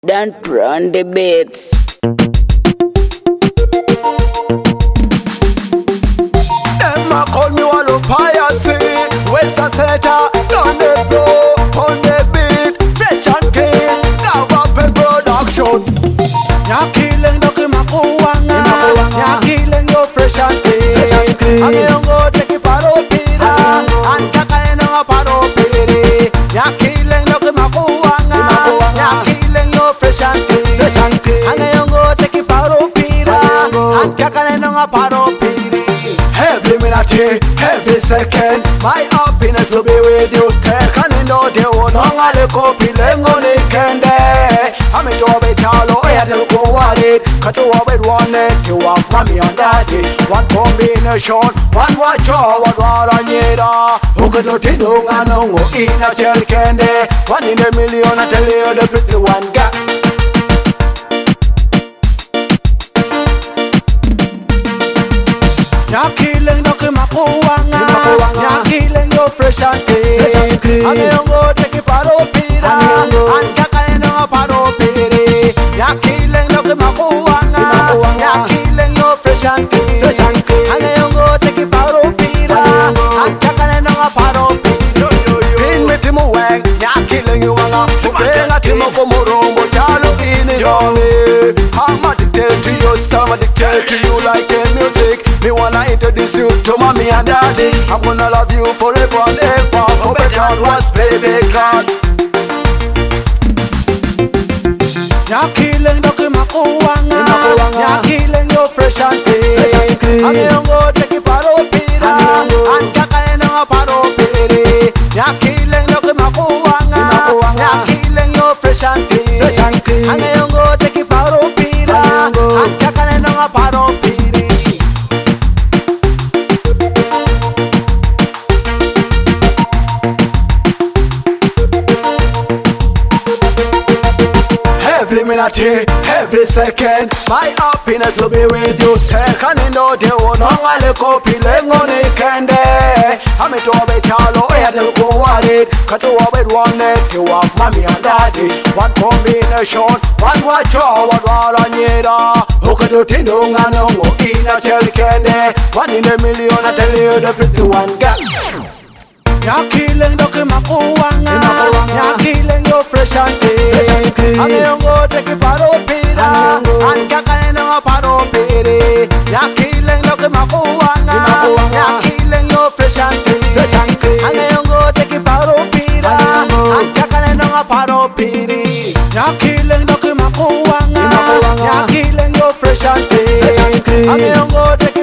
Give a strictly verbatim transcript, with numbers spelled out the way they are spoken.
Don't run the beats. Them a call me Wallo Piacy, West Setter, on the floor, on the beat, fresh and clean, Gavape production. Ya killing doki makuwanga, ya killing yo fresh and clean. Ame yongo teki paro pira, antaka eno paro piri. Ya killing doki makuwanga, ya killing yo fresh and clean. Ame yongo teki paro pira, antaka eno paro piri. Every minute, every second, my happiness will be with you. Take on in the day, one on the copy, lengo nikende. I'm in your bed, hello, I had to go at it. Cut to a bed one net, you have mommy and daddy. One combination, one watch, one war on yeda. Who could not do no in a gel candy? One in a million, I tell you the pretty one got. Ya killing doki makuwanga, ya killing yo fresh and clean. Ame yongo teki paro pira, antaka eno paro piri. Ya killing doki makuwanga, ya killing yo fresh and clean. Ame yongo teki paro pira, antaka eno paro piri. King with him wang, ya killing you wanga. Subenga timo komorombo jalo ini yonge. I'm addicted to your style, I'm addicted to you like a music. Me wanna introduce you to mommy and daddy. I'm gonna love you forever and ever. For better and worse, baby God. Ya killing doki makuwanga, ya killing yo fresh and clean. Ame yongo teki paro pira, antaka eno paro piri. Ya killing doki makuwanga, ya killing yo fresh and clean. Ame yongo teki paro pira, antaka eno paro piri. Every minute, every second, my happiness will be with you. Take on in the day, one on the copy, lengo nikende. I'm into a bed, hello, I had to go at it. Cut to a bed one net, you have mommy and daddy. One combination, one watch, one war on yeda. Who could do tindung and no in a gel candy? One in a million, I tell you the pretty one got. Ya killing doki makuwanga, ya killing yo fresh and clean. Ame yongo teki paro pira, antaka eno paro piri. Ya killing doki makuwanga, ya killing yo fresh and clean. Ame yongo teki paro pira, antaka eno paro piri. Ya killing doki makuwanga, ya killing yo fresh and clean. Ame yongo teki